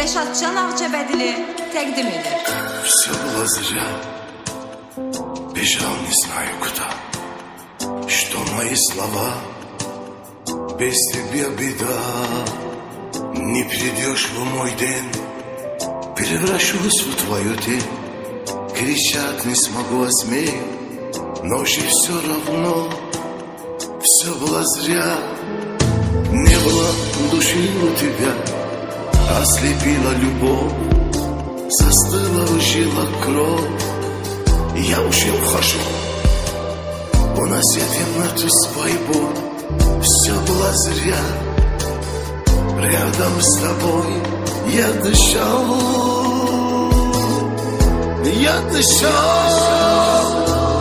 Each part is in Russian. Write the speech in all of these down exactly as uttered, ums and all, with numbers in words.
Reşatcan Ağcabədili təqdim edir. Все было зря. Бежал, не знаю куда. Что мои слова, без тебя беда. Не придешь в мой день, превращусь в твою тень. Кричать не смогу, а смею, но же все равно. Все было зря. Не было души у тебя, ослепила любовь, застыла, ужила кровь. Я уже ухожу, унося темноту свою. Все было зря. Рядом с тобой я дышал, я дышал.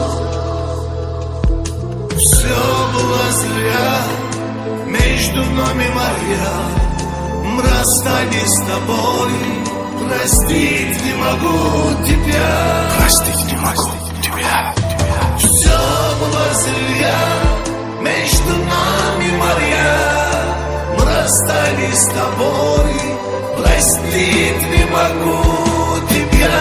Все было зря. Между нами моя, мы расстались с тобой. Простить не могу тебя, простить не могу тебя. Все было зря. Между нами моя, мы расстались с тобой. Простить не могу тебя.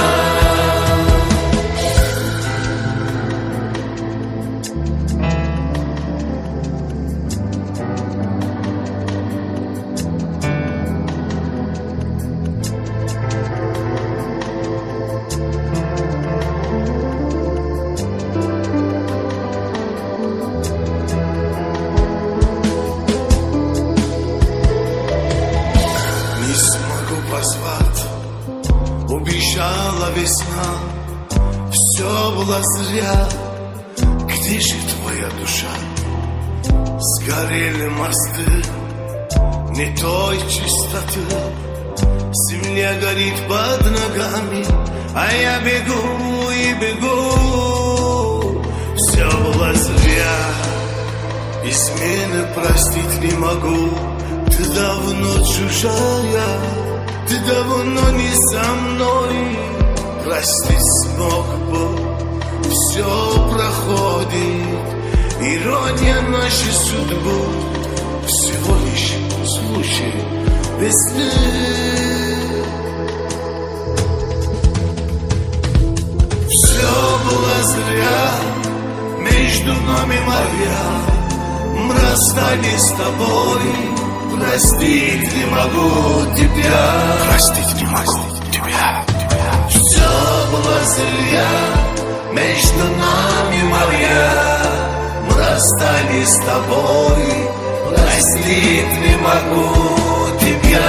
Убежала весна, все было зря. Где же твоя душа? Сгорели мосты не той чистоты. Земля горит под ногами, а я бегу и бегу. Все было зря. Измены простить не могу. Ты давно чужая, ты давно не со мной. Простить смог бы, все проходит. Ирония нашей судьбы, всего лишь случай весны. Все было зря. Между нами моя, мы расстались с тобой. Простить не могу тебя, простить не могу тебя. Все было зря. Между нами моя, мы расстались с тобой. Простить не могу тебя.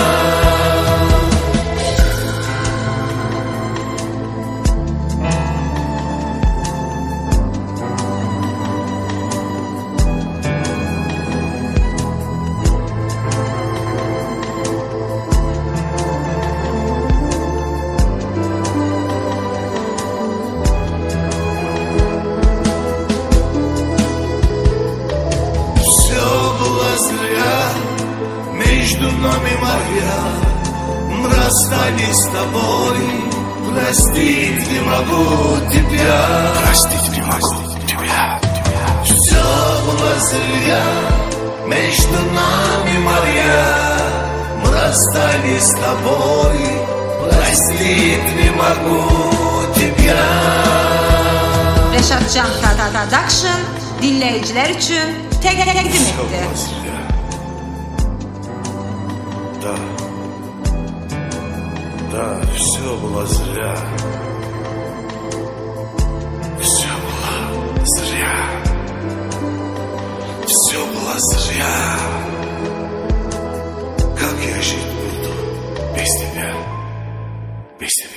Между нами моя, мы расстались с тобой. Простить не могу тебя, простить не могу тебя. Все было зря. Между нами моя, мы расстались с тобой. Простить не могу тебя. Reşatcan Production dinleyiciler için təqdim etdi. Да, да, все было зря. Все было зря. Все было зря. Как я жить буду без тебя, без тебя?